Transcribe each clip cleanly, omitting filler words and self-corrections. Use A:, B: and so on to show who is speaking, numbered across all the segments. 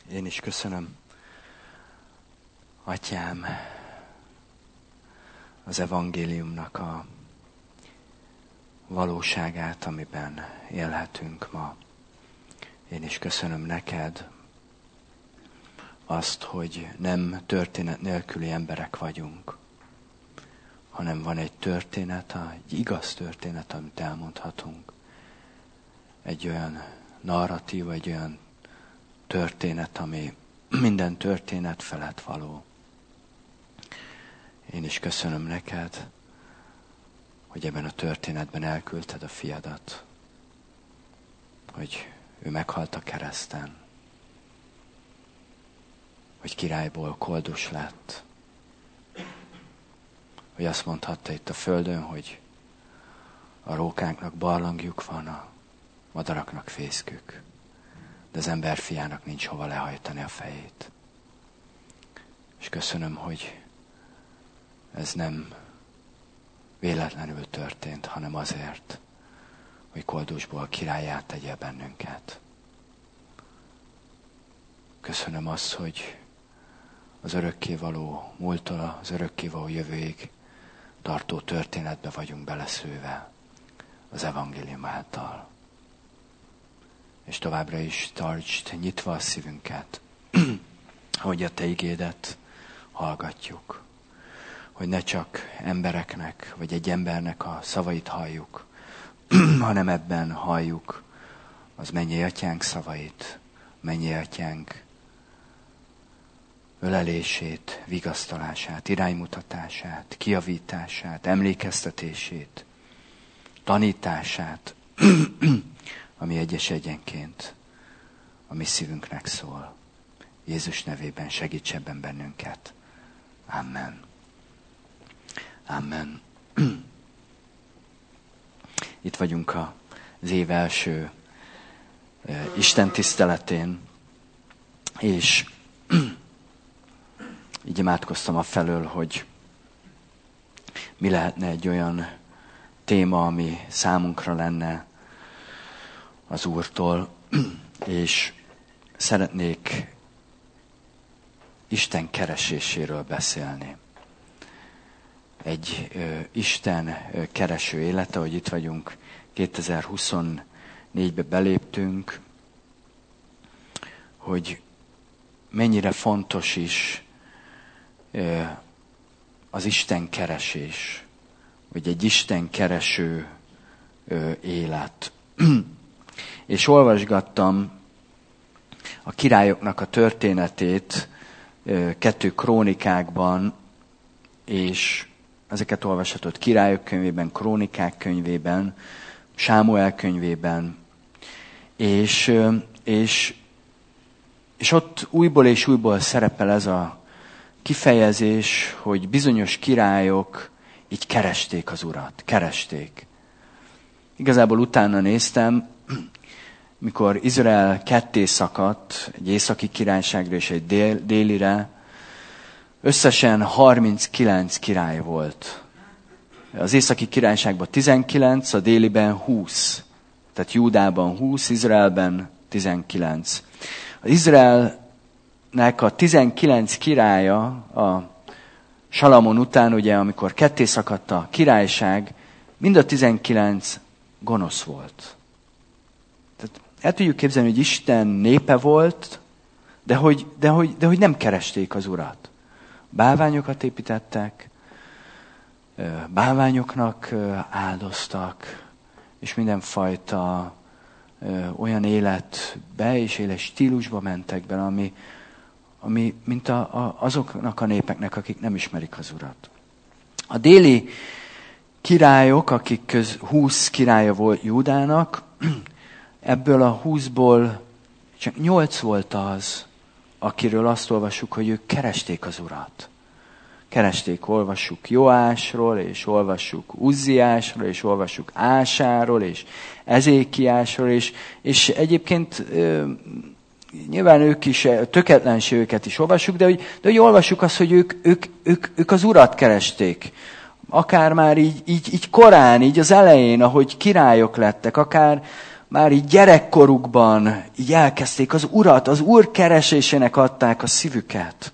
A: Én is köszönöm, Atyám, az evangéliumnak a valóságát, amiben élhetünk ma. Én is köszönöm neked azt, hogy nem történet nélküli emberek vagyunk, hanem van egy történet, egy igaz történet, amit elmondhatunk. Egy olyan narratíva, egy olyan történet, ami minden történet felett való. Én is köszönöm neked, hogy ebben a történetben elküldted a fiadat, hogy ő meghalt a kereszten, hogy királyból koldus lett, hogy azt mondhatta itt a földön, hogy a rókáknak barlangjuk van, a madaraknak fészkük, de az ember fiának nincs hova lehajtani a fejét. És köszönöm, hogy ez nem véletlenül történt, hanem azért, hogy koldusból királlyá tegye bennünket. Köszönöm azt, hogy az örökkévaló múlttól az örökkévaló jövőig tartó történetbe vagyunk beleszőve az evangélium által. És továbbra is tartsd nyitva a szívünket, hogy a te igédet hallgatjuk. Hogy ne csak embereknek, vagy egy embernek a szavait halljuk, hanem ebben halljuk az mennyei atyánk szavait, mennyei atyánk ölelését, vigasztalását, iránymutatását, kijavítását, emlékeztetését, tanítását, ami egyes egyenként a mi szívünknek szól. Jézus nevében segíts ebben bennünket. Amen. Amen. Itt vagyunk az év első Isten tiszteletén, és így imádkoztam afelől, hogy mi lehetne egy olyan téma, ami számunkra lenne az Úrtól, és szeretnék Isten kereséséről beszélni. Egy Isten kereső élete, hogy itt vagyunk, 2024-be beléptünk, hogy mennyire fontos is az Isten keresés, vagy egy Isten kereső élet. És olvasgattam a királyoknak a történetét 2 krónikákban, és ezeket olvashatod Királyok könyvében, Krónikák könyvében, Sámuel könyvében, és ott újból és újból szerepel ez a kifejezés, hogy bizonyos királyok így keresték az Urat, keresték. Igazából utána néztem, mikor Izrael ketté szakadt, egy északi királyságra és egy délire, összesen 39 király volt. Az északi királyságban 19, a déliben 20. Tehát Júdában 20, Izraelben 19. Az Izraelnek a 19 királya a Salamon után, ugye, amikor ketté szakadt a királyság, mind a 19 gonosz volt. Tehát el tudjuk képzelni, hogy Isten népe volt, de hogy nem keresték az Urat. Bálványokat építettek, bálványoknak áldoztak, és mindenfajta olyan életbe és éles stílusba mentek bele, ami mint azoknak a népeknek, akik nem ismerik az Urat. A déli királyok, akik 20 királya volt Júdának, ebből a 20-ból csak 8 volt az, akiről azt olvassuk, hogy ők keresték az Urat. Keresték, olvassuk Joásról, és olvassuk Uzziásról, és olvassuk Ásáról, és Ezékiásról, és egyébként nyilván ők is, tökéletlenségüket is olvassuk, de hogy olvassuk azt, hogy ők az Urat keresték. Akár már így korán, így az elején, ahogy királyok lettek, akár már így gyerekkorukban így elkezdték az Urat, az Úr keresésének adták a szívüket.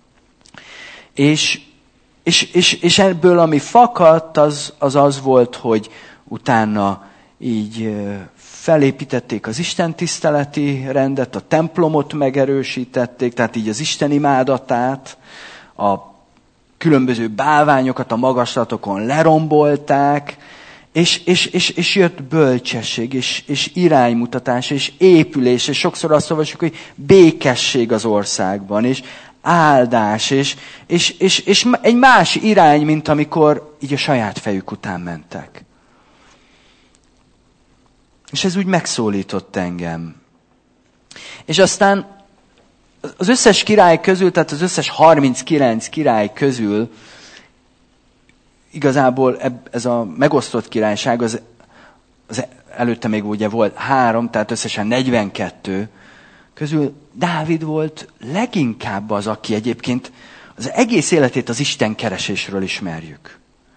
A: És ebből, ami fakadt, az volt, hogy utána így felépítették az Isten tiszteleti rendet, a templomot megerősítették, tehát így az Isten imádatát, a különböző bálványokat a magaslatokon lerombolták, és jött bölcsesség, és iránymutatás, és épülés, és sokszor azt olvasjuk, hogy békesség az országban, és áldás, és egy más irány, mint amikor így a saját fejük után mentek. És ez úgy megszólított engem. És aztán az összes király közül, tehát az összes 39 király közül igazából ez a megosztott királyság, az előtte még ugye volt 3, tehát összesen 42 közül Dávid volt leginkább az, aki egyébként az egész életét az Isten keresésről ismerjük.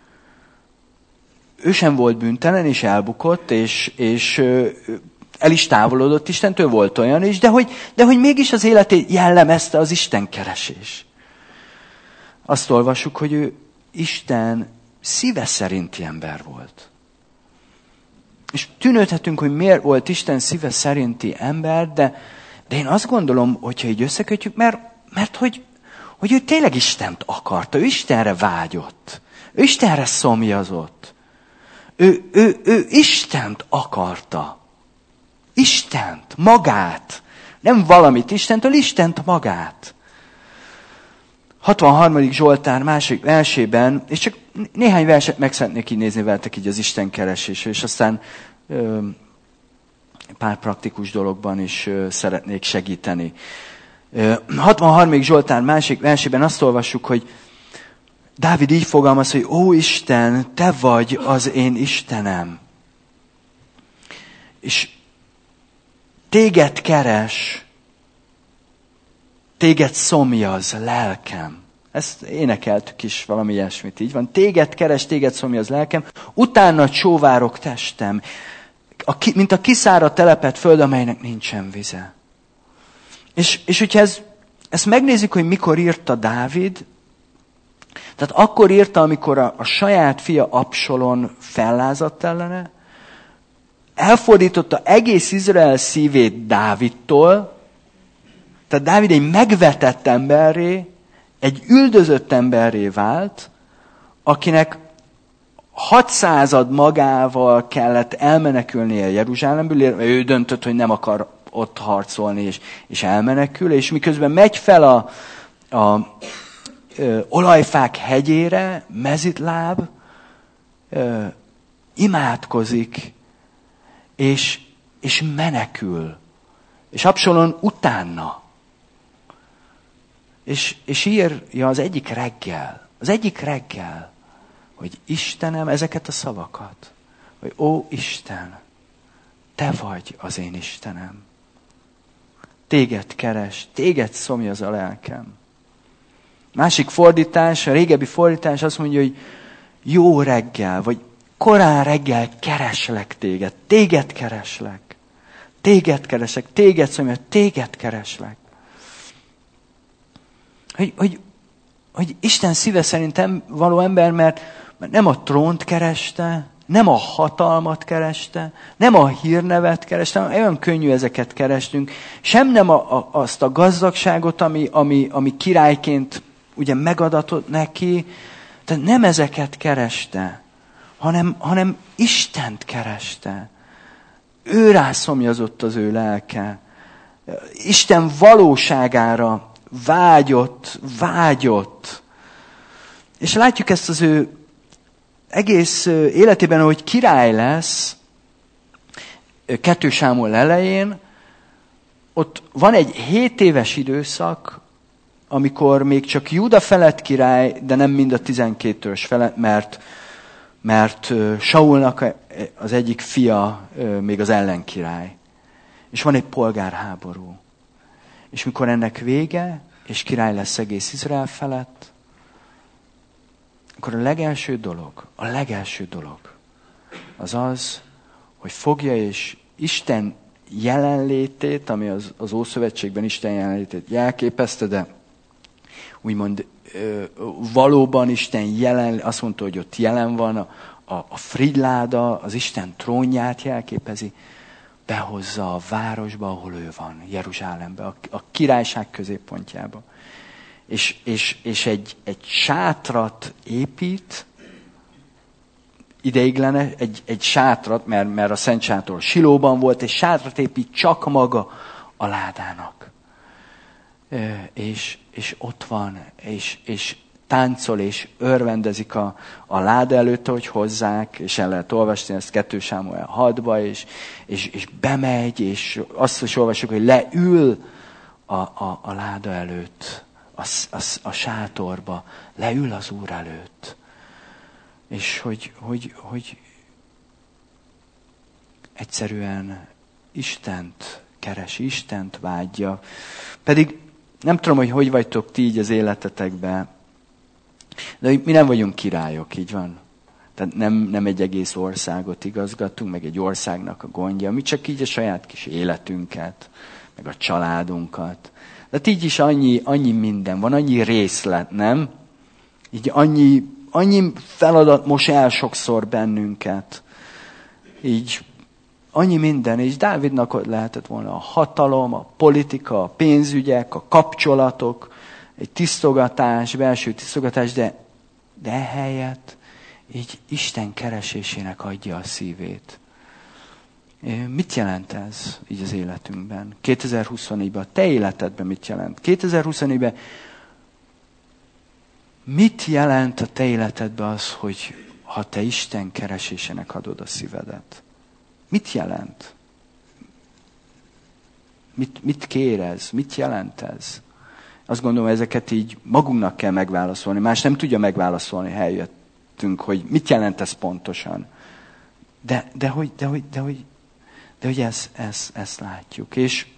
A: Ő sem volt bűntelen, és elbukott, és el is távolodott Istentől, volt olyan is, de hogy mégis az életét jellemezte az Isten keresés. Azt olvassuk, hogy ő Isten szíve szerinti ember volt. És tűnődhetünk, hogy miért volt Isten szíve szerinti ember, de én azt gondolom, hogyha így összekötjük, mert hogy ő tényleg Istent akarta, ő Istenre vágyott, ő Istenre szomjazott. Ő Istent akarta. Istent, magát. Nem valamit Istentől, Istent magát. 63. Zsoltár második versében, és csak néhány verset meg szeretnék így nézni veletek így az Isten keresésre, és aztán pár praktikus dologban is szeretnék segíteni. 63. Zsoltár második versében azt olvassuk, hogy Dávid így fogalmaz, hogy ó Isten, te vagy az én Istenem. És téged keres, téged szomjaz lelkem. Ezt énekeltük is valami ilyesmit, így van. Téged keres, téged szomjaz lelkem, utána csóvárok testem, mint a kiszáradt telepet föld, amelynek nincsen vize. És hogyha ezt megnézzük, hogy mikor írta Dávid, tehát akkor írta, amikor a saját fia Absalom fellázadt ellene, elfordította egész Izrael szívét Dávidtól, tehát Dávid egy megvetett emberré, egy üldözött emberré vált, akinek 600 magával kellett elmenekülnie Jeruzsálemből, ő döntött, hogy nem akar ott harcolni, és elmenekül, és miközben megy fel a olajfák hegyére, Mezitláb, imádkozik, és menekül. És Absalom utána. És írja az egyik reggel, hogy Istenem, ezeket a szavakat, hogy ó Isten, te vagy az én Istenem. Téged keres, téged szomjaz a lelkem. Másik fordítás, a régebbi fordítás azt mondja, hogy jó reggel, vagy korán reggel kereslek téged, téged kereslek, téged szomjaz, téged kereslek. Hogy Isten szíve szerintem való ember, mert nem a trónt kereste, nem a hatalmat kereste, nem a hírnevet kereste, olyan könnyű ezeket kerestünk, sem nem azt a gazdagságot, ami királyként ugye megadatott neki, tehát nem ezeket kereste, hanem Istent kereste. Ő rászomjazott az ő lelke. Isten valóságára vágyott. És látjuk ezt az ő egész életében, hogy király lesz, 2 Sámuel elején, ott van egy 7 éves időszak, amikor még csak Júda felett király, de nem mind a 12 ős felett, mert Saulnak az egyik fia még az ellenkirály. És van egy polgárháború. És mikor ennek vége, és király lesz egész Izrael felett, akkor a legelső dolog az az, hogy fogja és Isten jelenlétét, ami az Ószövetségben Isten jelenlétét jelképezte, de úgymond valóban Isten azt mondta, hogy ott jelen van, a frigyláda, az Isten trónját jelképezi, behozza a városba, ahol ő van, Jeruzsálembe, a királyság középpontjába. És egy sátrat épít, ideiglenes, egy sátrat, mert a Szent Sátor Silóban volt, egy sátrat épít csak maga a ládának. És ott van, és táncol, és örvendezik a láda előtt, hogy hozzák, és el lehet olvasni ezt 2 Sámuel 6-ba, és bemegy, és azt is olvasjuk, hogy leül a láda előtt, a sátorba, leül az Úr előtt. És hogy egyszerűen Istent keresi, Istent vágyja. Pedig nem tudom, hogy vagytok ti így az életetekben, de mi nem vagyunk királyok, így van. Tehát nem egy egész országot igazgatunk, meg egy országnak a gondja, mi csak így a saját kis életünket, meg a családunkat. De így is annyi minden van, annyi részlet, nem? Így annyi feladat mos el sokszor bennünket. Így annyi minden, és Dávidnak ott lehetett volna a hatalom, a politika, a pénzügyek, a kapcsolatok, egy tisztogatás, belső tisztogatás, de ehelyett így Isten keresésének adja a szívét. Mit jelent ez így az életünkben? 2024-ben, a te életedben mit jelent? 2024-ben mit jelent a te életedben az, hogy ha te Isten keresésének adod a szívedet? Mit jelent? Mit kér ez? Mit jelent ez? Azt gondolom, ezeket így magunknak kell megválaszolni. Más nem tudja megválaszolni helyettünk, hogy mit jelent ez pontosan. De hogy ezt látjuk.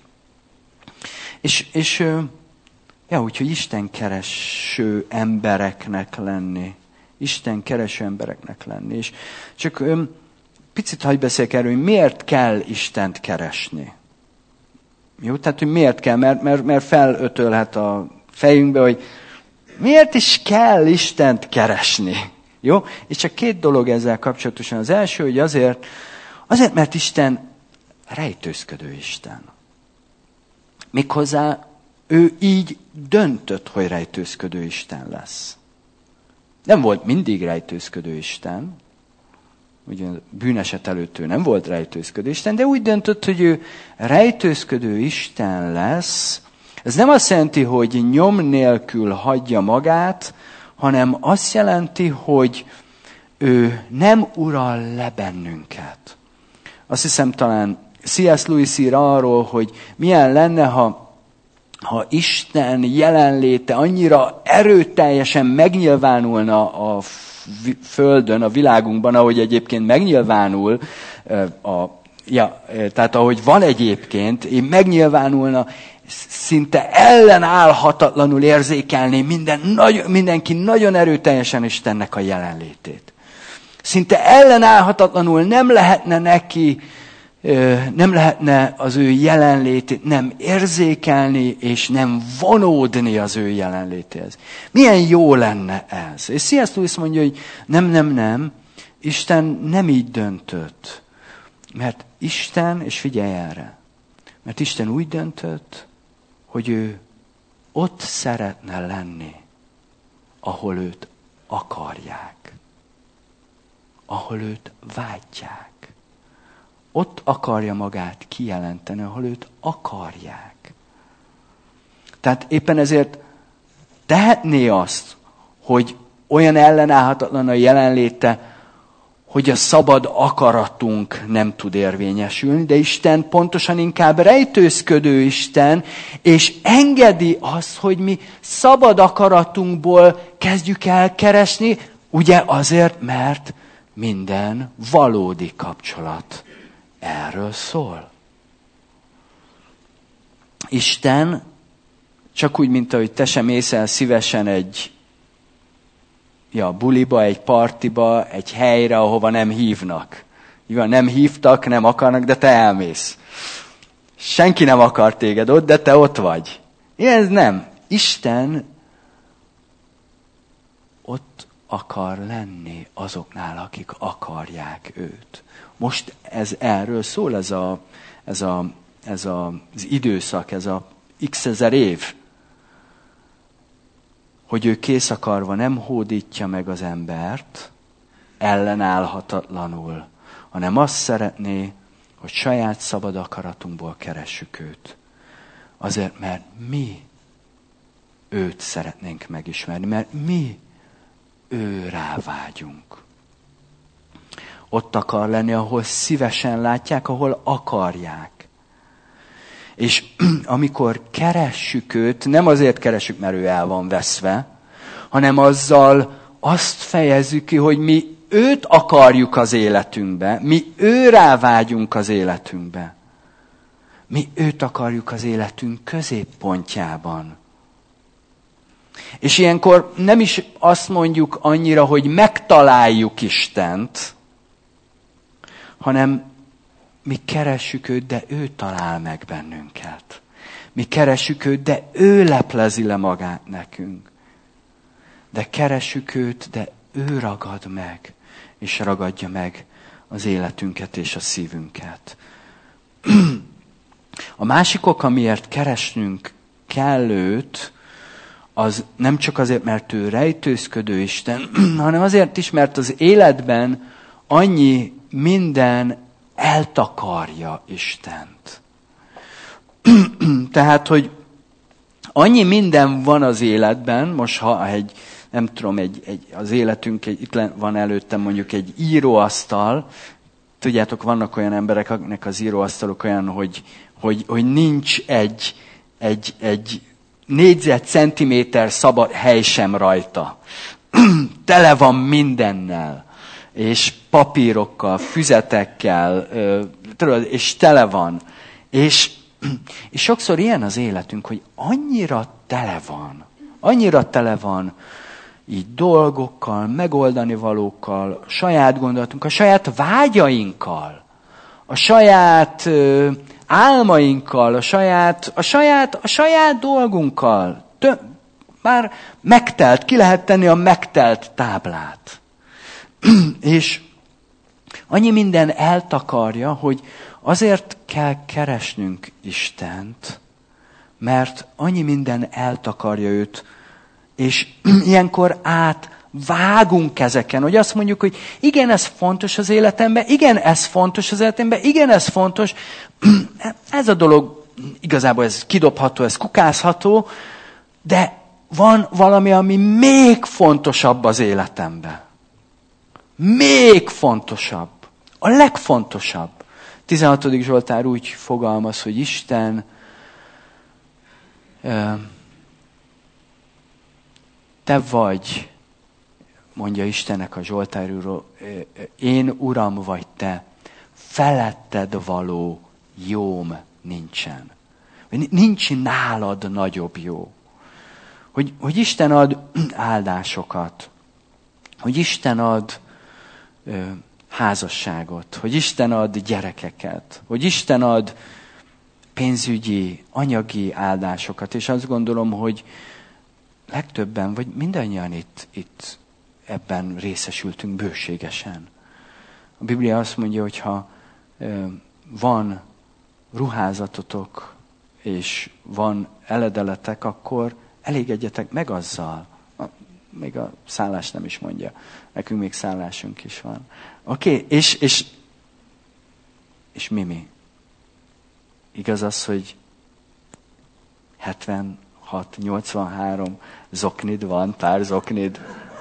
A: Úgyhogy Isten kereső embereknek lenni. Isten kereső embereknek lenni. És csak picit hadd beszéljek erről, hogy miért kell Istent keresni. Jó, tehát, hogy miért kell, mert felötölhet a fejünkbe, hogy miért is kell Istent keresni. Jó? És csak 2 dolog ezzel kapcsolatosan. Az első, hogy azért, mert Isten rejtőzködő Isten. Méghozzá ő így döntött, hogy rejtőzködő Isten lesz. Nem volt mindig rejtőzködő Isten. Ugye bűneset előtt ő nem volt rejtőzködő Isten, de úgy döntött, hogy ő rejtőzködő Isten lesz. Ez nem azt jelenti, hogy nyom nélkül hagyja magát, hanem azt jelenti, hogy ő nem ural le bennünket. Azt hiszem talán C.S. Lewis ír arról, hogy milyen lenne, ha Isten jelenléte annyira erőteljesen megnyilvánulna a Földön, a világunkban, ahogy egyébként megnyilvánul, tehát ahogy van egyébként, megnyilvánulna, szinte ellenállhatatlanul érzékelné mindenki nagyon erőteljesen Istennek a jelenlétét. Szinte ellenállhatatlanul nem lehetne az ő jelenlétét nem érzékelni, és nem vonódni az ő jelenlétéhez. Milyen jó lenne ez? És C.S. Lewis mondja, hogy nem, Isten nem így döntött. Mert Isten, és figyelj erre, mert Isten úgy döntött, hogy ő ott szeretne lenni, ahol őt akarják. Ahol őt vágyják. Ott akarja magát kijelenteni, ahol őt akarják. Tehát éppen ezért tehetné azt, hogy olyan ellenállhatatlan a jelenléte, hogy a szabad akaratunk nem tud érvényesülni, de Isten pontosan inkább rejtőzködő Isten, és engedi azt, hogy mi szabad akaratunkból kezdjük el keresni, ugye azért, mert minden valódi kapcsolat erről szól. Isten csak úgy, mint ahogy te sem mész el szívesen egy buliba, egy partiba, egy helyre, ahova nem hívnak. Jó, nem hívtak, nem akarnak, de te elmész. Senki nem akar téged ott, de te ott vagy. Ez nem. Isten ott akar lenni azoknál, akik akarják őt. Most ez erről szól, ez az időszak, ez a x ezer év, hogy ő kész akarva nem hódítja meg az embert ellenállhatatlanul, hanem azt szeretné, hogy saját szabad akaratunkból keressük őt. Azért, mert mi őt szeretnénk megismerni, mert mi ő rávágyunk. Ott akar lenni, ahol szívesen látják, ahol akarják. És amikor keressük őt, nem azért keressük, mert ő el van veszve, hanem azzal azt fejezzük ki, hogy mi őt akarjuk az életünkbe, mi őrá vágyunk az életünkbe. Mi őt akarjuk az életünk középpontjában. És ilyenkor nem is azt mondjuk annyira, hogy megtaláljuk Istent, hanem mi keressük őt, de ő talál meg bennünket. Mi keressük őt, de ő leplezi le magát nekünk. De keressük őt, de ő ragad meg, és ragadja meg az életünket és a szívünket. A másik ok, amiért keresnünk kell őt, az nem csak azért, mert ő rejtőzködő Isten, hanem azért is, mert az életben annyi minden eltakarja Istent. Tehát, hogy annyi minden van az életben, most ha nem tudom, az életünk, itt van előttem mondjuk egy íróasztal, tudjátok, vannak olyan emberek, akiknek az íróasztalok olyan, hogy nincs egy négyzetcentiméter szabad hely sem rajta. Tele van mindennel, és papírokkal, füzetekkel, és tele van. És sokszor ilyen az életünk, hogy annyira tele van így dolgokkal, megoldani valókkal, a saját gondolatunkkal, a saját vágyainkkal, a saját álmainkkal, a saját dolgunkkal. Már megtelt, ki lehet tenni a megtelt táblát. És annyi minden eltakarja, hogy azért kell keresnünk Istent, mert annyi minden eltakarja őt, és ilyenkor átvágunk ezeken, hogy azt mondjuk, hogy igen, ez fontos az életemben, igen, ez fontos az életemben, igen, ez fontos. Ez a dolog igazából ez kidobható, ez kukázható, de van valami, ami még fontosabb az életemben. Még fontosabb. A legfontosabb. 16. Zsoltár úgy fogalmaz, hogy Isten te vagy, mondja Istennek a Zsoltárról, én Uram vagy te, feletted való jóm nincsen. Nincs nálad nagyobb jó. Hogy Isten ad áldásokat, hogy Isten ad házasságot, hogy Isten ad gyerekeket, hogy Isten ad pénzügyi, anyagi áldásokat, és azt gondolom, hogy legtöbben, vagy mindannyian itt ebben részesültünk bőségesen. A Biblia azt mondja, hogy ha van ruházatotok, és van eledeletek, akkor elégedjetek meg azzal. Még a szállás nem is mondja. Nekünk még szállásunk is van. Oké, és mi? Igaz az, hogy 76, 83 zoknid van, pár zoknid.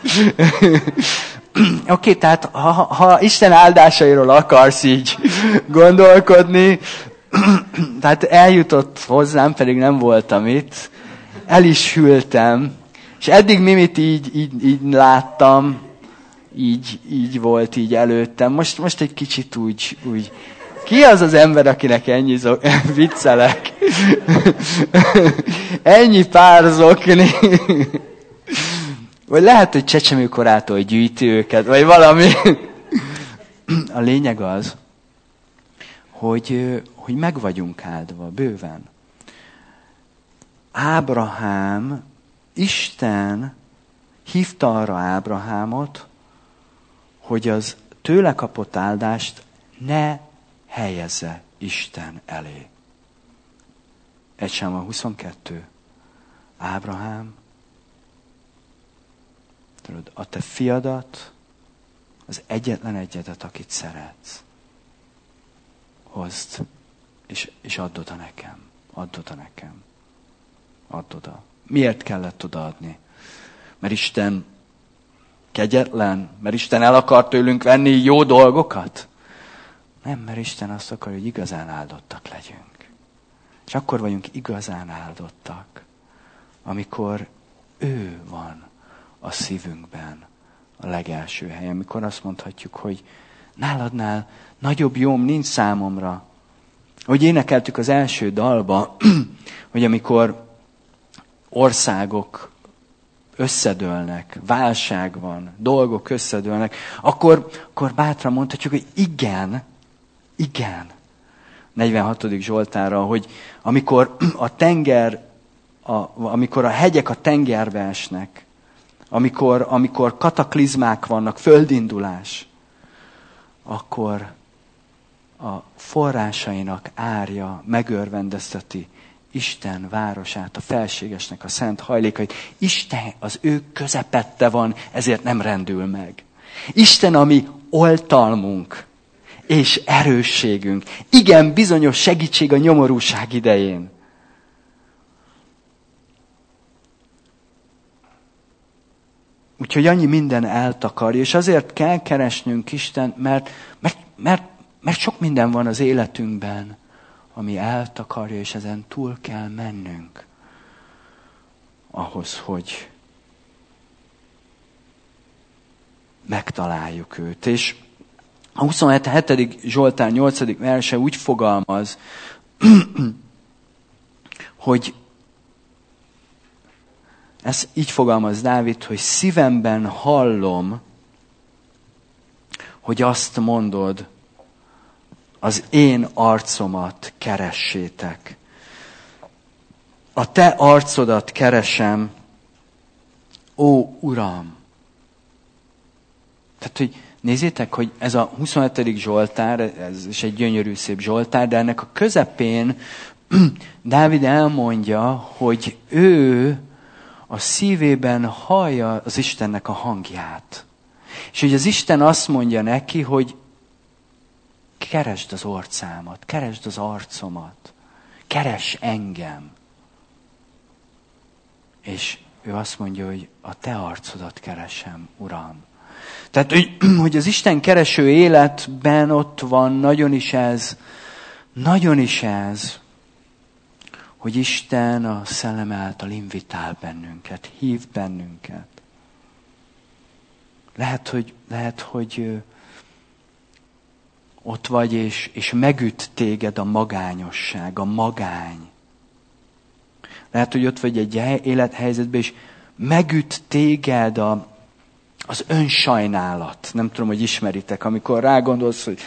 A: Oké, tehát ha Isten áldásairól akarsz így gondolkodni, tehát eljutott hozzám, pedig nem voltam itt, el is hűltem, és eddig Mimit így láttam, így volt így előttem. Most egy kicsit úgy. Ki az az ember, akinek ennyi viccelek? Ennyi pár zokni. Vagy lehet, hogy csecsemőkorától gyűjti őket, vagy valami. a lényeg az, hogy meg vagyunk áldva bőven. Ábrahám, Isten hívta arra Ábrahámot, hogy az tőle kapott áldást ne helyezze Isten elé. 1 Sámuel 22. Ábrahám, tudod, a te fiadat, az egyetlen egyedet, akit szeretsz, hozd, és add oda nekem. Add oda nekem. Add oda. Miért kellett odaadni? Mert Isten kegyetlen? Mert Isten el akar tőlünk venni jó dolgokat? Nem, mert Isten azt akar, hogy igazán áldottak legyünk. És akkor vagyunk igazán áldottak, amikor ő van a szívünkben a legelső helyen. Amikor azt mondhatjuk, hogy náladnál nagyobb jóm nincs számomra. Hogy énekeltük az első dalba, hogy amikor országok összedőlnek, válság van, dolgok összedőlnek, akkor bátran mondhatjuk, hogy igen. 46. Zsoltára, hogy amikor amikor a hegyek a tengerbe esnek, amikor kataklizmák vannak, földindulás, akkor a forrásainak árja megörvendezteti Isten városát, a felségesnek a szent hajlékait. Isten az ő közepette van, ezért nem rendül meg. Isten a mi oltalmunk és erősségünk. Igen, bizonyos segítség a nyomorúság idején. Úgyhogy annyi minden eltakarja, és azért kell keresnünk Istent, mert sok minden van az életünkben, ami eltakarja, és ezen túl kell mennünk ahhoz, hogy megtaláljuk őt. És a 27. Zsoltár 8. verse úgy fogalmaz, hogy ez így fogalmaz Dávid, hogy szívemben hallom, hogy azt mondod, az én arcomat keressétek. A te arcodat keresem, ó Uram! Tehát, hogy nézzétek, hogy ez a 27. Zsoltár, ez is egy gyönyörű szép Zsoltár, de ennek a közepén Dávid elmondja, hogy ő a szívében hallja az Istennek a hangját. És hogy az Isten azt mondja neki, hogy keresd az orcámat, keresd az arcomat, keres engem. És ő azt mondja, hogy a te arcodat keresem, Uram. Tehát, hogy az Isten kereső életben ott van nagyon is ez, hogy Isten a szellem által invitál bennünket, hív bennünket. Lehet, hogy ott vagy, és megüt téged a magányosság, a magány. Lehet, hogy ott vagy egy élethelyzetben, és megüt téged az önsajnálat. Nem tudom, hogy ismeritek, amikor rágondolsz, hogy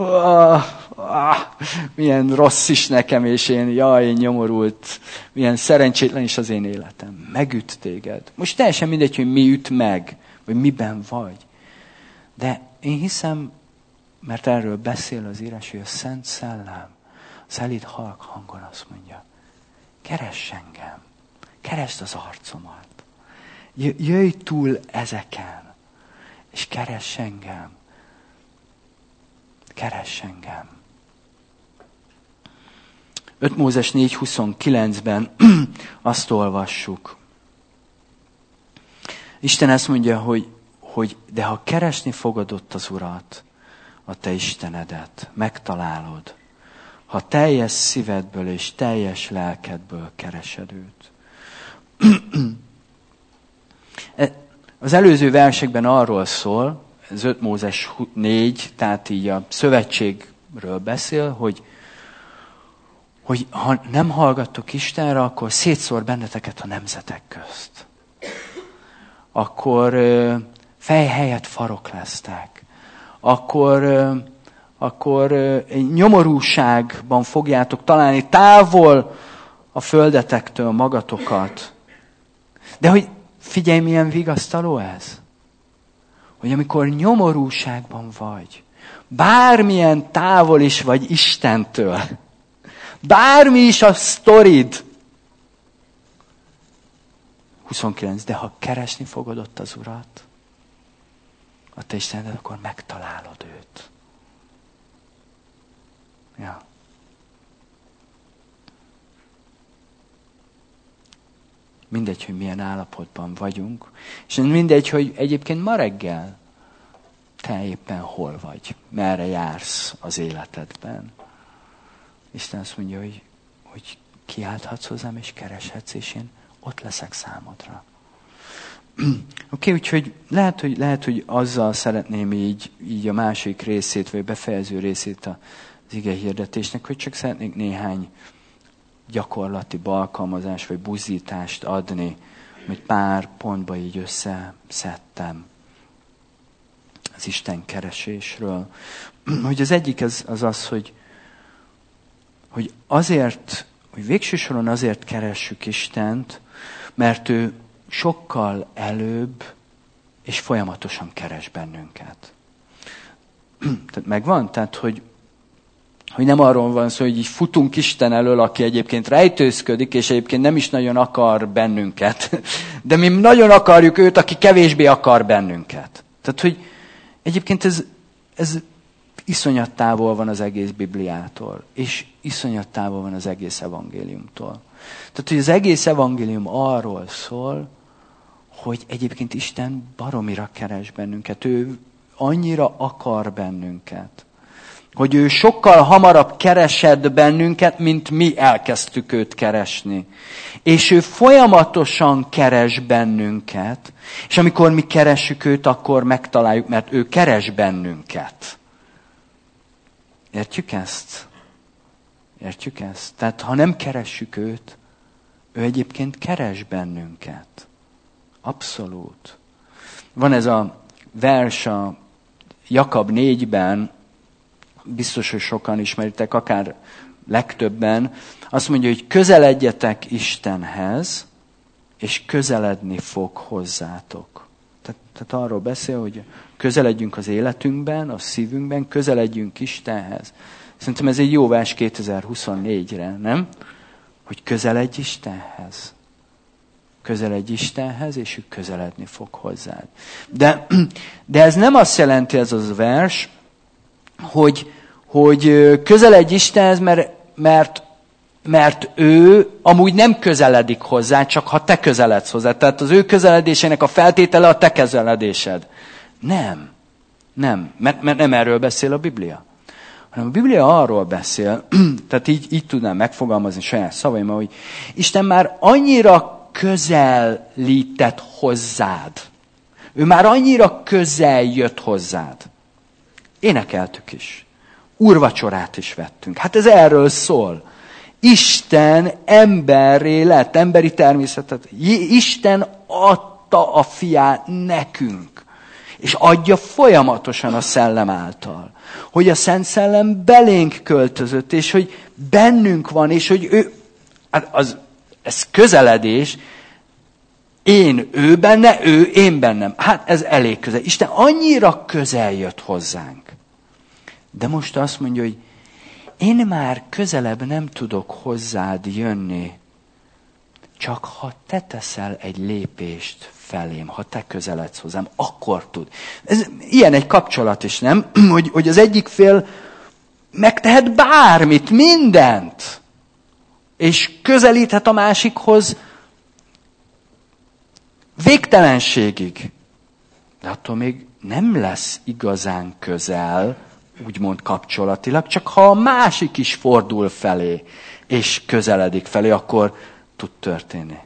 A: milyen rossz is nekem, és én nyomorult, milyen szerencsétlen is az én életem. Megüt téged. Most teljesen mindegy, hogy mi üt meg, vagy miben vagy. De én hiszem, mert erről beszél az írás, hogy a Szent Szellem szelíd halk hangon azt mondja, keress engem, keresd az arcomat. Jöjj túl ezeken, és keress engem. Keress engem. 5 Mózes 4:29-ben azt olvassuk. Isten ezt mondja, hogy de ha keresni fogod ott az Urat, a te Istenedet, megtalálod, ha teljes szívedből és teljes lelkedből keresed őt. Az előző versekben arról szól, ez 5 Mózes 4, tehát így a szövetségről beszél, hogy ha nem hallgattok Istenre, akkor szétszór benneteket a nemzetek közt. Akkor fej helyett farok lesztek. akkor nyomorúságban fogjátok találni távol a földetektől magatokat. De hogy figyelj, milyen vigasztaló ez? Hogy amikor nyomorúságban vagy, bármilyen távol is vagy Istentől, bármi is a sztorid, 29, de ha keresni fogod ott az Urat, a te Istenedet, akkor megtalálod őt. Ja. Mindegy, hogy milyen állapotban vagyunk, és mindegy, hogy egyébként ma reggel te éppen hol vagy, merre jársz az életedben. Isten azt mondja, hogy kiálthatsz hozzám, és kereshetsz, és én ott leszek számodra. Oké, úgyhogy lehet, hogy azzal szeretném így a másik részét, vagy befejező részét az ige hirdetésnek, hogy csak szeretnék néhány gyakorlati balkalmazás, vagy buzdítást adni, hogy pár pontba így összeszedtem az Isten keresésről. Hogy az egyik az, hogy azért, hogy végső soron azért keressük Istent, mert ő sokkal előbb és folyamatosan keres bennünket. Tehát megvan? Tehát, hogy nem arról van szó, hogy így futunk Isten elől, aki egyébként rejtőzködik, és egyébként nem is nagyon akar bennünket. De mi nagyon akarjuk őt, aki kevésbé akar bennünket. Tehát, hogy egyébként ez iszonyat távol van az egész Bibliától, és iszonyat távol van az egész evangéliumtól. Tehát, hogy az egész evangélium arról szól, hogy egyébként Isten baromira keres bennünket. Ő annyira akar bennünket, hogy ő sokkal hamarabb keresett bennünket, mint mi elkezdtük őt keresni. És ő folyamatosan keres bennünket, és amikor mi keressük őt, akkor megtaláljuk, mert ő keres bennünket. Értjük ezt? Értjük ezt? Tehát ha nem keressük őt, ő egyébként keres bennünket. Abszolút. Van ez a vers a Jakab 4-ben, biztos, hogy sokan ismeritek, akár legtöbben, azt mondja, hogy közeledjetek Istenhez, és közeledni fog hozzátok. Tehát arról beszél, hogy közeledjünk az életünkben, a szívünkben, közeledjünk Istenhez. Szerintem ez egy jó vers 2024-re, nem? Hogy közeledj Istenhez. Közeledj Istenhez, és ő közeledni fog hozzád. De ez nem azt jelenti, ez az vers, hogy közeledj Istenhez, mert ő amúgy nem közeledik hozzá, csak ha te közeledsz hozzá. Tehát az ő közeledésének a feltétele a te közeledésed. Nem, mert nem erről beszél a Biblia. Hanem a Biblia arról beszél, tehát így tudnám megfogalmazni saját szavaimmal, hogy Isten már annyira közelített hozzád. Ő már annyira közel jött hozzád. Énekeltük is. Úrvacsorát is vettünk. Hát ez erről szól. Isten emberré lett, emberi természetet. Isten adta a fiát nekünk. És adja folyamatosan a Szellem által. Hogy a Szent Szellem belénk költözött, és hogy bennünk van, és hogy ő, ez közeledés, én ő benne, ő én bennem. Hát ez elég közel. Isten annyira közel jött hozzánk. De most azt mondja, hogy én már közelebb nem tudok hozzád jönni, csak ha te teszel egy lépést felém, ha te közeledsz hozzám, akkor tud. Ez ilyen egy kapcsolat is, nem? Hogy az egyik fél megtehet bármit, mindent, és közelíthet a másikhoz végtelenségig. De attól még nem lesz igazán közel, úgymond kapcsolatilag, csak ha a másik is fordul felé, és közeledik felé, akkor tud történni.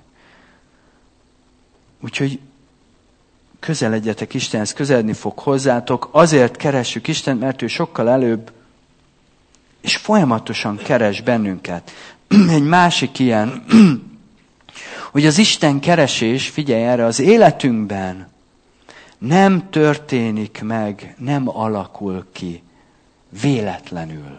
A: Úgyhogy közeledjetek Istenhez, közeledni fog hozzátok, azért keressük Istent, mert ő sokkal előbb, és folyamatosan keres bennünket. Egy másik ilyen, hogy az Isten keresés, figyelj erre, az életünkben nem történik meg, nem alakul ki véletlenül,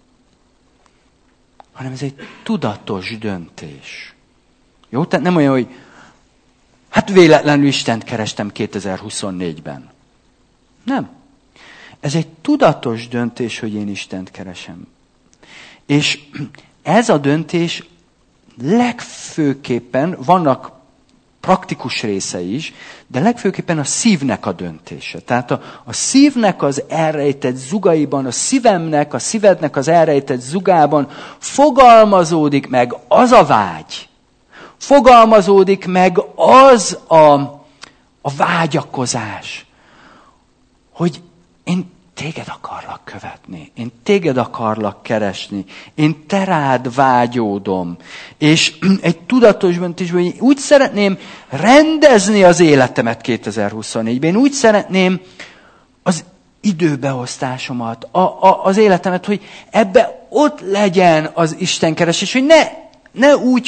A: hanem ez egy tudatos döntés. Jó? Tehát nem olyan, hogy hát véletlenül Istent kerestem 2024-ben. Nem. Ez egy tudatos döntés, hogy én Istent keresem. És ez a döntés legfőképpen, vannak praktikus része is, de legfőképpen a szívnek a döntése. Tehát a szívnek az elrejtett zugaiban, a szívednek az elrejtett zugában fogalmazódik meg az a vágy, fogalmazódik meg az a vágyakozás, hogy én téged akarlak követni, én téged akarlak keresni, én te rád vágyódom. És egy tudatos döntésben én úgy szeretném rendezni az életemet 2024-ben, én úgy szeretném az időbeosztásomat, az életemet, hogy ebbe ott legyen az Istenkeresés, hogy ne úgy,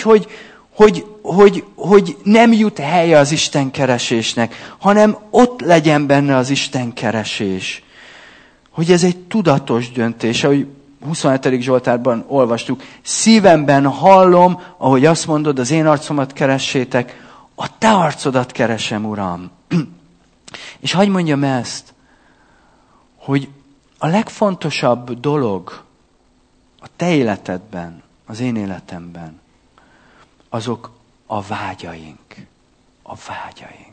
A: hogy nem jut helye az Istenkeresésnek, hanem ott legyen benne az Istenkeresés. Hogy ez egy tudatos döntés, ahogy 27. Zsoltárban olvastuk, szívemben hallom, ahogy azt mondod, az én arcomat keressétek, a te arcodat keresem, Uram. És hadd mondjam ezt, hogy a legfontosabb dolog a te életedben, az én életemben, azok a vágyaink. A vágyaink.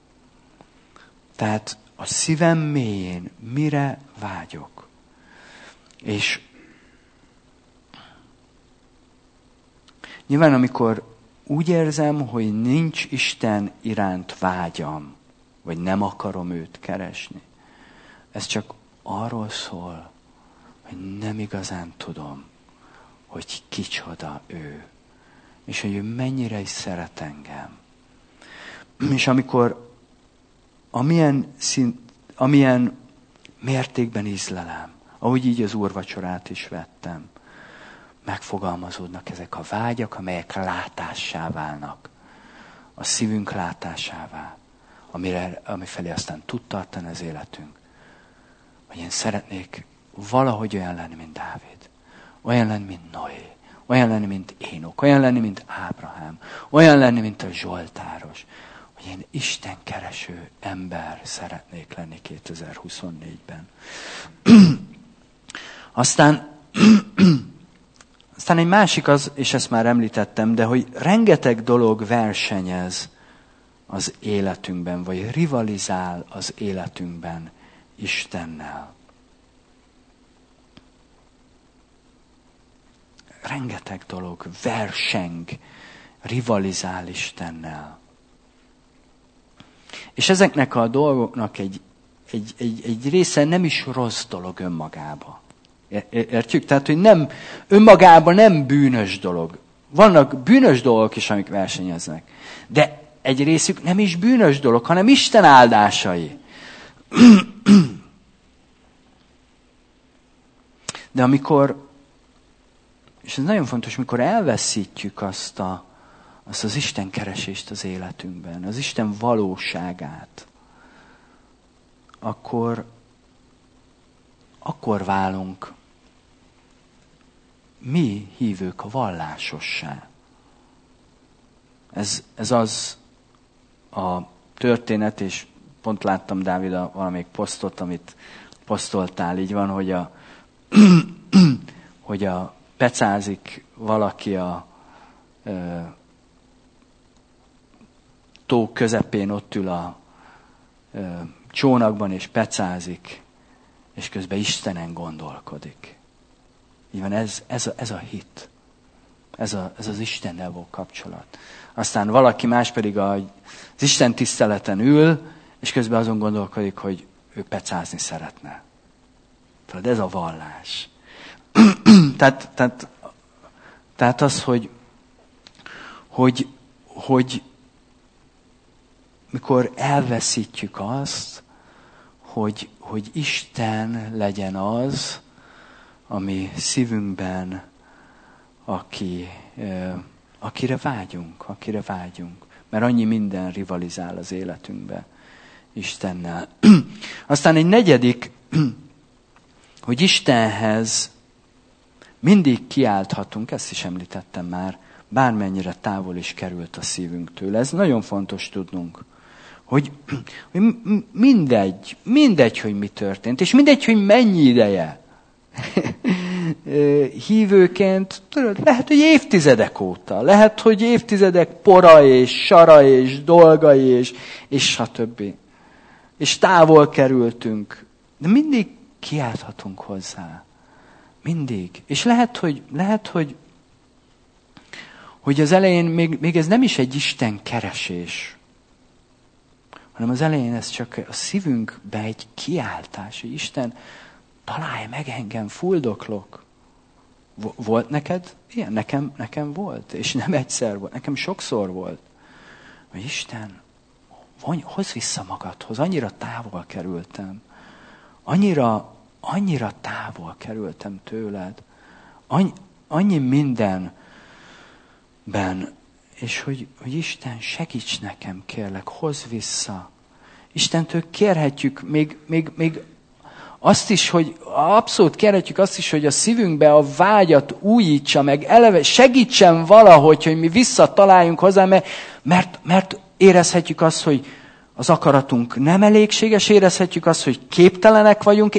A: Tehát a szívem mélyén mire vágyok. És nyilván amikor úgy érzem, hogy nincs Isten iránt vágyam, vagy nem akarom őt keresni, ez csak arról szól, hogy nem igazán tudom, hogy kicsoda ő. És hogy ő mennyire is szeret engem. És amikor amilyen mértékben ízlelem, ahogy így az úrvacsorát is vettem, megfogalmazódnak ezek a vágyak, amelyek látássá válnak. A szívünk látásává, amifelé aztán tud tartani az életünk. Hogy én szeretnék valahogy olyan lenni, mint Dávid. Olyan lenni, mint Noé. Olyan lenni, mint Énok. Olyan lenni, mint Ábrahám. Olyan lenni, mint a Zsoltáros. Hogy én Isten kereső ember szeretnék lenni 2024-ben. Aztán egy másik az, és ezt már említettem, de hogy rengeteg dolog versenyez az életünkben, vagy rivalizál az életünkben Istennel. Rengeteg dolog verseng, rivalizál Istennel. És ezeknek a dolgoknak egy része nem is rossz dolog önmagába. Értjük? Tehát, hogy nem, önmagában nem bűnös dolog. Vannak bűnös dolgok is, amik versenyeznek. De egy részük nem is bűnös dolog, hanem Isten áldásai. De amikor, és ez nagyon fontos, mikor elveszítjük azt az Isten keresést az életünkben, az Isten valóságát, akkor válunk mi hívők a vallásossá. Ez az a történet, és pont láttam, Dávid, valamelyik posztot, amit posztoltál, így van, hogy pecázik valaki a tó közepén, ott ül a csónakban, és pecázik, és közben Istenen gondolkodik. Így van, ez a hit. Ez az Istennel való kapcsolat. Aztán valaki más pedig az Isten tiszteleten ül, és közben azon gondolkodik, hogy ő pecázni szeretne. Tehát ez a vallás. Tehát az, hogy mikor elveszítjük azt, hogy Isten legyen az, ami szívünkben, akire vágyunk. Mert annyi minden rivalizál az életünkbe. Istennel. Aztán egy negyedik, hogy Istenhez mindig kiálthatunk, ezt is említettem már, bármennyire távol is került a szívünk tőle. Ez nagyon fontos tudnunk, hogy mindegy, hogy mi történt, és mindegy, hogy mennyi ideje. Hívőként, tudod, lehet, hogy évtizedek óta, lehet, hogy évtizedek pora és sara és dolgai és stb. És távol kerültünk, de mindig kiálthatunk hozzá. Mindig. És lehet, hogy az elején még ez nem is egy Isten keresés, hanem az elején ez csak a szívünkbe egy kiáltás, hogy Isten, találj meg engem, fuldoklok. Volt neked? Igen, nekem volt. És nem egyszer volt, nekem sokszor volt. Hogy Isten, hozz vissza magadhoz, annyira távol kerültem. Annyira távol kerültem tőled. Annyi mindenben. És hogy Isten, segíts nekem, kérlek, hozz vissza. Istentől kérhetjük még azt is, hogy abszolút kérhetjük azt is, hogy a szívünkbe a vágyat újítsa meg, eleve segítsen valahogy, hogy mi visszataláljunk hozzá, mert érezhetjük azt, hogy az akaratunk nem elégséges, érezhetjük azt, hogy képtelenek vagyunk,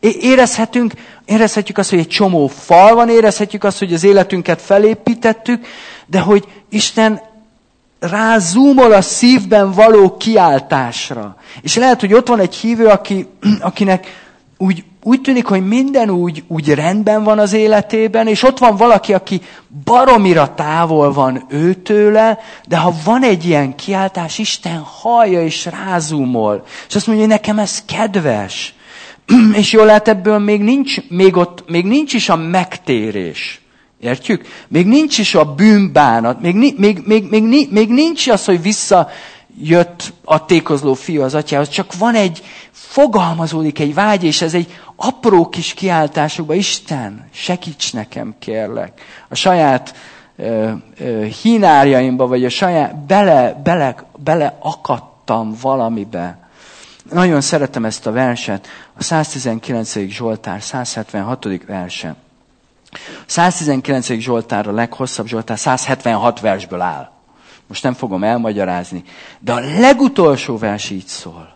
A: érezhetjük azt, hogy egy csomó fal van, érezhetjük azt, hogy az életünket felépítettük, de hogy Isten rázúmol a szívben való kiáltásra. És lehet, hogy ott van egy hívő, akinek úgy tűnik, hogy minden úgy rendben van az életében, és ott van valaki, aki baromira távol van őtőle, de ha van egy ilyen kiáltás, Isten hallja és rázúmol. És azt mondja, hogy nekem ez kedves. És jól lehet, ebből még nincs is a megtérés. Értjük? Még nincs is a bűnbánat, még nincs az, hogy visszajött a tékozló fiú az atyához, csak fogalmazódik egy vágy, és ez egy apró kis kiáltásokban, Isten, segíts nekem, kérlek. A saját hínárjaimba, vagy a saját, bele akadtam valamibe. Nagyon szeretem ezt a verset, a 119. Zsoltár, 176. verse. A 119. Zsoltár a leghosszabb Zsoltár, 176 versből áll. Most nem fogom elmagyarázni, de a legutolsó vers így szól.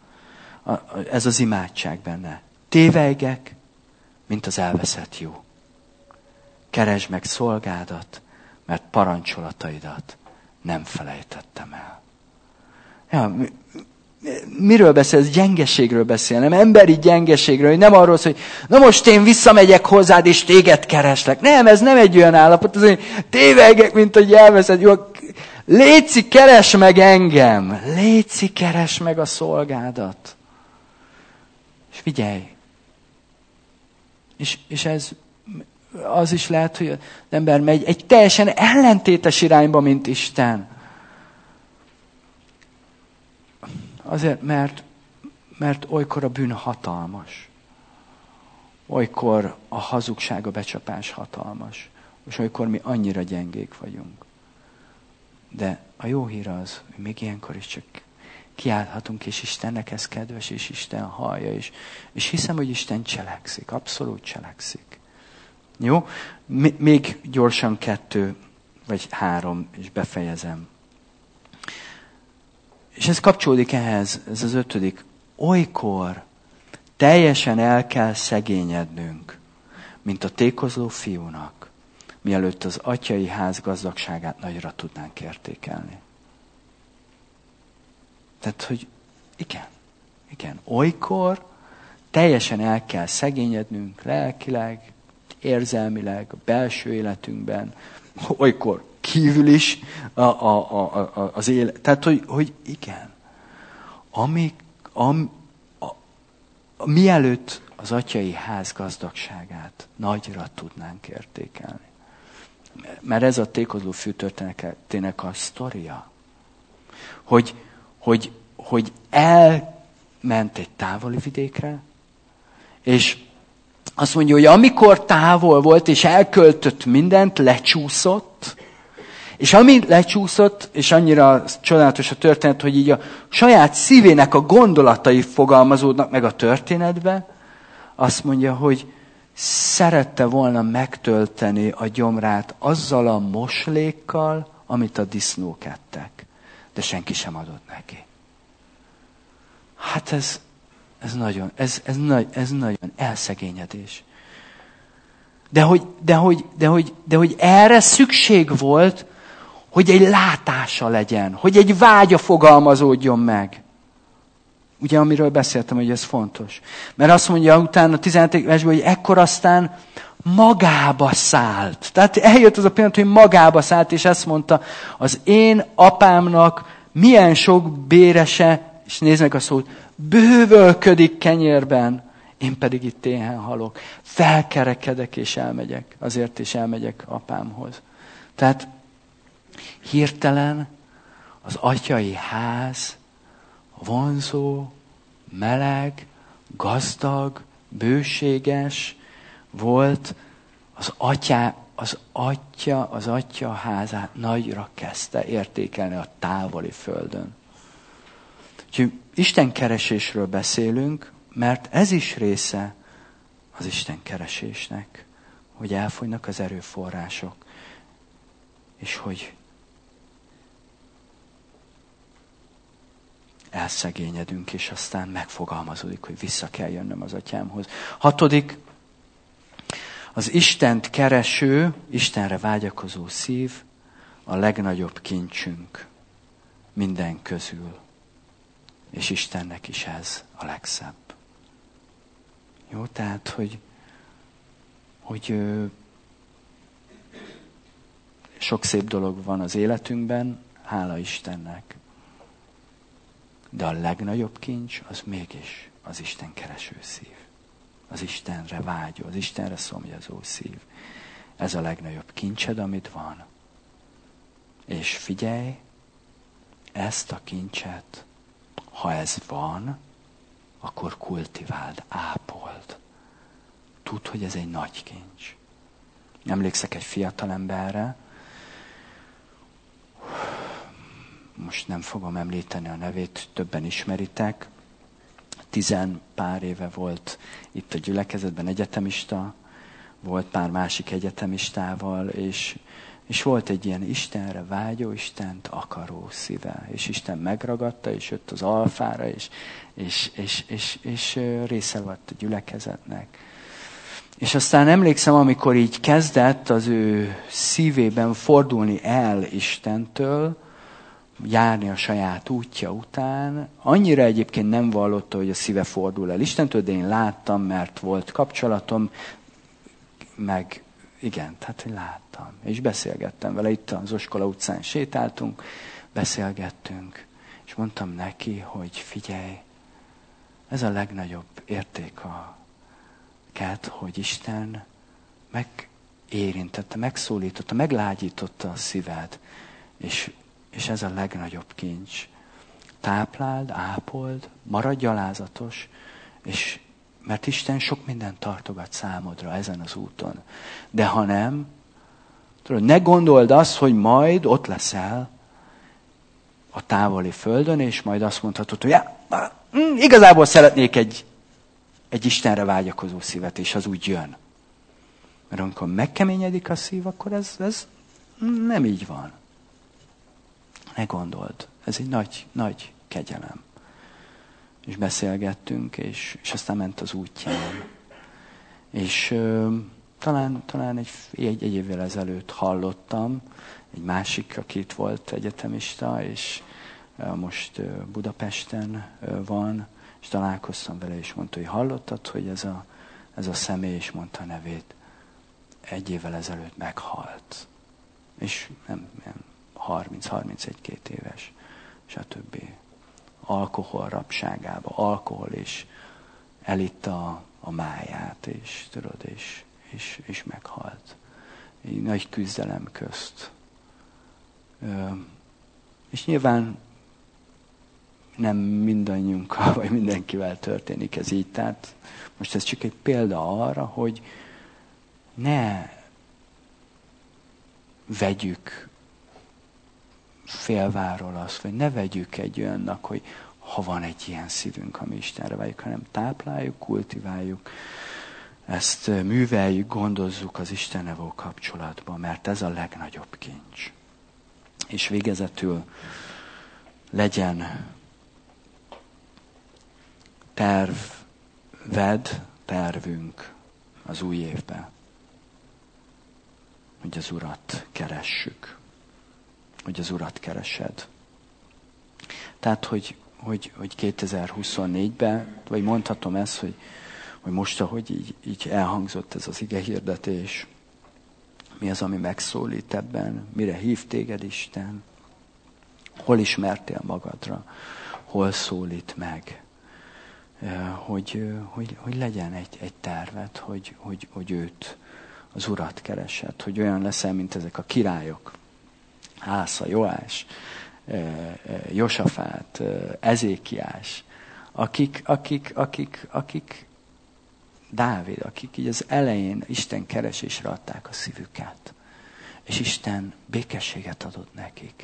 A: Ez az imádság benne. Tévejgek, mint az elveszett jó. Keresd meg szolgádat, mert parancsolataidat nem felejtettem el. Ja, miről beszél? Ez gyengeségről beszél, nem emberi gyengeségről, hogy nem arról szól, hogy na most én visszamegyek hozzád, és téged kereslek. Nem, ez nem egy olyan állapot, az, hogy tévejgek, mint hogy elveszed. Jó, léci, keresd meg engem. Léci, keresd meg a szolgádat. És figyelj. És ez az is lehet, hogy az ember megy egy teljesen ellentétes irányba, mint Isten. Azért, mert olykor a bűn hatalmas. Olykor a hazugság, a becsapás hatalmas. És olykor mi annyira gyengék vagyunk. De a jó hír az, hogy még ilyenkor is csak kiállhatunk, és Istennek ez kedves, és Isten hallja, és hiszem, hogy Isten cselekszik, abszolút cselekszik. Jó? Még gyorsan 2 vagy 3, és befejezem. És ez kapcsolódik ehhez, ez az 5. Olykor teljesen el kell szegényednünk, mint a tékozló fiúnak, mielőtt az atyai ház gazdagságát nagyra tudnánk értékelni. Tehát, hogy igen, olykor teljesen el kell szegényednünk lelkileg, érzelmileg, a belső életünkben, olykor kívül is az élet. Tehát, hogy igen. Mielőtt az atyai ház gazdagságát nagyra tudnánk értékelni. Mert ez a tékozló fiú történetének a sztoria. Hogy elment egy távoli vidékre, és azt mondja, hogy amikor távol volt, és elköltött mindent, lecsúszott, És ami lecsúszott, és annyira csodálatos a történet, hogy így a saját szívének a gondolatai fogalmazódnak meg a történetbe, azt mondja, hogy szerette volna megtölteni a gyomrát azzal a moslékkal, amit a disznók ettek. De senki sem adott neki. Hát ez nagyon elszegényedés. De hogy erre szükség volt, hogy egy látása legyen, hogy egy vágya fogalmazódjon meg. Ugye, amiről beszéltem, hogy ez fontos. Mert azt mondja utána a 17. versben, hogy ekkor aztán magába szállt. Tehát eljött az a pillanat, hogy magába szállt, és ezt mondta, az én apámnak milyen sok bérese, és nézd meg a szót, bővölködik kenyérben, én pedig itt éhen halok. Felkerekedek és elmegyek. Azért is elmegyek apámhoz. Tehát hirtelen az atyai ház vonzó, meleg, gazdag, bőséges volt, az atya házát nagyra kezdte értékelni a távoli földön. Úgyhogy Isten keresésről beszélünk, mert ez is része az Isten keresésnek, hogy elfogynak az erőforrások, és hogy elszegényedünk, és aztán megfogalmazódik, hogy vissza kell jönnöm az atyámhoz. 6. Az Istent kereső, Istenre vágyakozó szív a legnagyobb kincsünk minden közül. És Istennek is ez a legszebb. Jó, tehát, hogy sok szép dolog van az életünkben, hála Istennek. De a legnagyobb kincs az mégis az Isten kereső szív. Az Istenre vágyó, az Istenre szomjazó szív. Ez a legnagyobb kincsed, amit van. És figyelj, ezt a kincset, ha ez van, akkor kultiváld, ápold. Tudd, hogy ez egy nagy kincs. Emlékszek egy fiatalemberre, most nem fogom említeni a nevét, többen ismeritek, 10 pár éve volt itt a gyülekezetben egyetemista, volt pár másik egyetemistával, és volt egy ilyen Istenre vágyó, Istent akaró szíve. És Isten megragadta, és jött az alfára, és része volt a gyülekezetnek. És aztán emlékszem, amikor így kezdett az ő szívében fordulni el Istentől, járni a saját útja után, annyira egyébként nem vallotta, hogy a szíve fordul el Istentől, de én láttam, mert volt kapcsolatom, meg igen, tehát hogy láttam. És beszélgettem vele, itt az Oskola utcán sétáltunk, beszélgettünk, és mondtam neki, hogy figyelj, ez a legnagyobb érték hogy Isten megérintette, megszólította, meglágyította a szíved, és ez a legnagyobb kincs. Tápláld, ápold, maradj alázatos, mert Isten sok mindent tartogat számodra ezen az úton. De ha nem, tudod, ne gondold azt, hogy majd ott leszel a távoli földön, és majd azt mondhatod, hogy igazából szeretnék egy Istenre vágyakozó szívet, és az úgy jön. Mert amikor megkeményedik a szív, akkor ez nem így van. Ne gondold, ez egy nagy, nagy kegyelem. És beszélgettünk, és aztán ment az útján. És talán egy évvel ezelőtt hallottam, egy másik, aki itt volt egyetemista, és most Budapesten van, és találkoztam vele, és mondta, hogy hallottad, hogy ez a személy, és mondta a nevét, 1 évvel ezelőtt meghalt. És nem 30-31-2 éves, stb. Alkohol rabságába, alkohol, és elitta a máját, és tudod, és meghalt. Egy nagy küzdelem közt. És nyilván nem mindannyiunkkal, vagy mindenkivel történik ez így. Tehát most ez csak egy példa arra, hogy ne vegyük félváról azt, vagy ne vegyük egy olyannak, hogy ha van egy ilyen szívünk, ami Istenre vágyik, hanem tápláljuk, kultiváljuk, ezt műveljük, gondozzuk az Istennel való kapcsolatban, mert ez a legnagyobb kincs. És végezetül legyen tervünk az új évben, hogy az Urat keressük, hogy az Urat keresed. Tehát, hogy 2024-ben, vagy mondhatom ezt, hogy most, ahogy így elhangzott ez az igehirdetés, mi az, ami megszólít ebben, mire hív téged Isten, hol ismertél magadra, hol szólít meg, hogy legyen egy terved, hogy őt, az Urat keresed, hogy olyan leszel, mint ezek a királyok, Ásza, Joás, Josafát, Ezékiás, akik Dávid, akik így az elején Isten keresésre adták a szívüket. És Isten békességet adott nekik.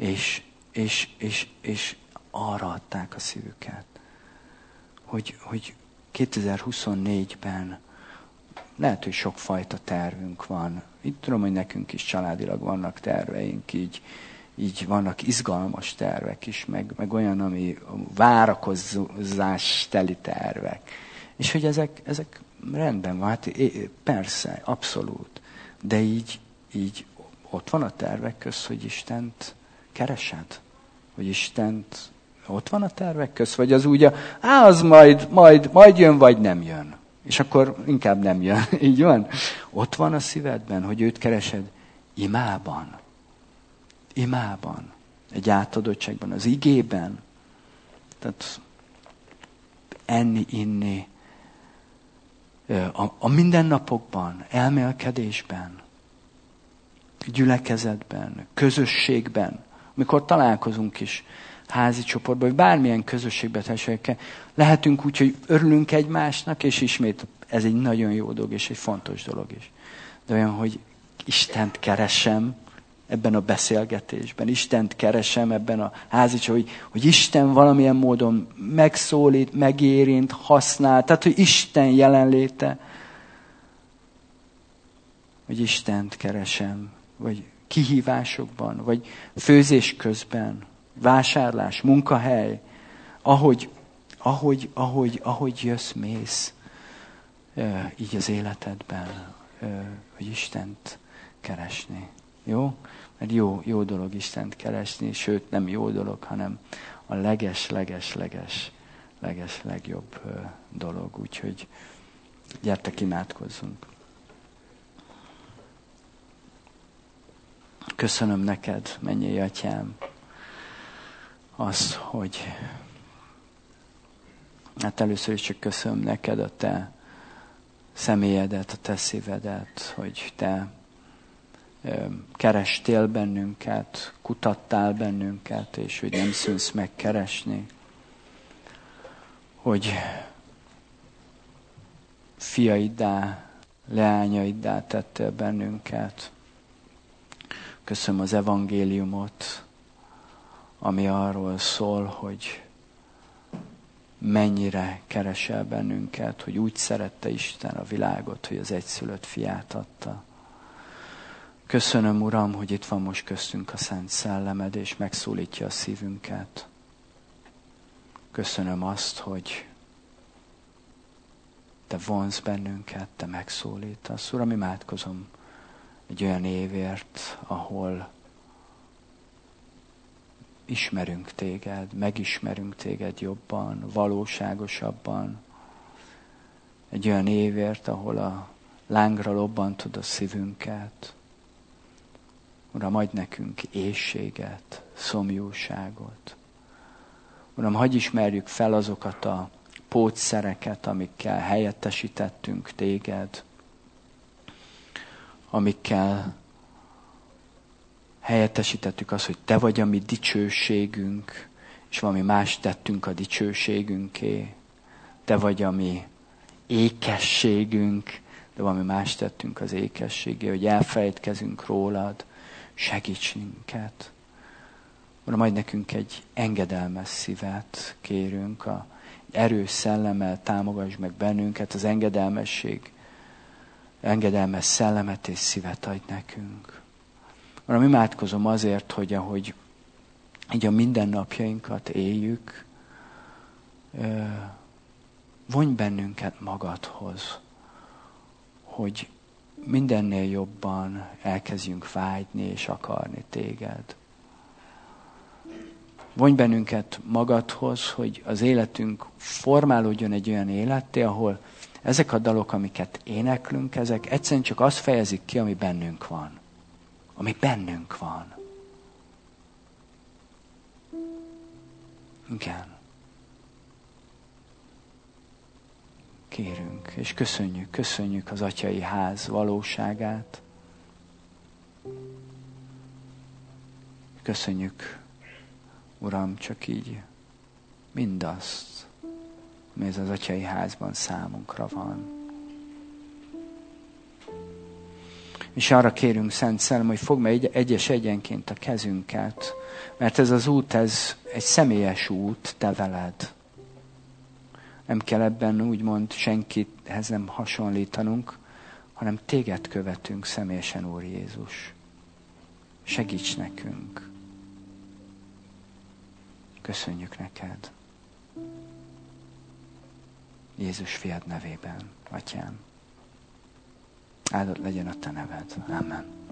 A: És arra adták a szívüket. Hogy 2024-ben lehet, hogy sokfajta tervünk van. Itt tudom, hogy nekünk is családilag vannak terveink, így vannak izgalmas tervek is, meg olyan, ami várakozás teli tervek. És hogy ezek rendben van, hát persze, abszolút. De így ott van a tervek közt, hogy Istent keresed? Hogy Istent ott van a tervek közt? Vagy az úgy, az majd jön, vagy nem jön. És akkor inkább nem jön. Így van? Ott van a szívedben, hogy őt keresed imában. Imában. Egy átadottságban, az igében. Tehát enni, inni. A mindennapokban, elmélkedésben, gyülekezetben, közösségben, amikor találkozunk is házi csoportban, vagy bármilyen közösségben társadalmakkel, lehetünk úgy, hogy örülünk egymásnak, és ismét ez egy nagyon jó dolog, és egy fontos dolog is. De olyan, hogy Istent keresem ebben a beszélgetésben, Istent keresem ebben a házi csoportban, hogy Isten valamilyen módon megszólít, megérint, használ, tehát, hogy Isten jelenléte, hogy Istent keresem, vagy kihívásokban, vagy főzés közben, vásárlás, munkahely, ahogy jössz, mész, így az életedben, hogy Istent keresni. Jó? Mert jó dolog Istent keresni, sőt nem jó dolog, hanem a leges legjobb dolog. Úgyhogy gyertek, imádkozzunk. Köszönöm neked, mennyei Atyám, azt, hogy hát először is csak köszönöm neked a te személyedet, a te szívedet, hogy te kerestél bennünket, kutattál bennünket, és hogy nem szűnsz megkeresni, hogy fiaiddá, leányaiddá tettél bennünket. Köszönöm az evangéliumot, ami arról szól, hogy mennyire keresel bennünket, hogy úgy szerette Isten a világot, hogy az egyszülött fiát adta. Köszönöm, Uram, hogy itt van most köztünk a Szent Szellemed, és megszólítja a szívünket. Köszönöm azt, hogy te vonz bennünket, te megszólítasz. Uram, imádkozom egy olyan évért, ahol ismerünk téged, megismerünk téged jobban, valóságosabban. Egy olyan évért, ahol a lángra lobbantod a szívünket. Uram, adj nekünk éhséget, szomjúságot. Uram, hadd ismerjük fel azokat a pótszereket, amikkel helyettesítettünk téged, amikkel helyettesítettük azt, hogy te vagy a mi dicsőségünk, és valami más tettünk a dicsőségünké. Te vagy a mi ékességünk, de valami más tettünk az ékességé, hogy elfelejtkezünk rólad. Segíts minket. Uram, adj nekünk egy engedelmes szívet, kérünk, egy erős szellemmel támogass meg bennünket, az engedelmes szellemet és szívet adj nekünk. Uram, imádkozom azért, hogy ahogy így a mindennapjainkat éljük, vonj bennünket magadhoz, hogy mindennél jobban elkezdjünk vágyni és akarni téged. Vonj bennünket magadhoz, hogy az életünk formálódjon egy olyan életté, ahol ezek a dalok, amiket éneklünk, ezek egyszerűen csak azt fejezik ki, ami bennünk van. Ami bennünk van. Igen. Kérünk, és köszönjük az atyai ház valóságát. Köszönjük, Uram, csak így mindazt, ami ez az atyai házban számunkra van. És arra kérünk, Szent Szellem, hogy fogd meg egyes egyenként a kezünket, mert ez az út, ez egy személyes út, te veled. Nem kell ebben úgymond senkihez nem hasonlítanunk, hanem téged követünk személyesen, Úr Jézus. Segíts nekünk. Köszönjük neked. Jézus fiad nevében, Atyám. Áldott legyen a te neved. Amen.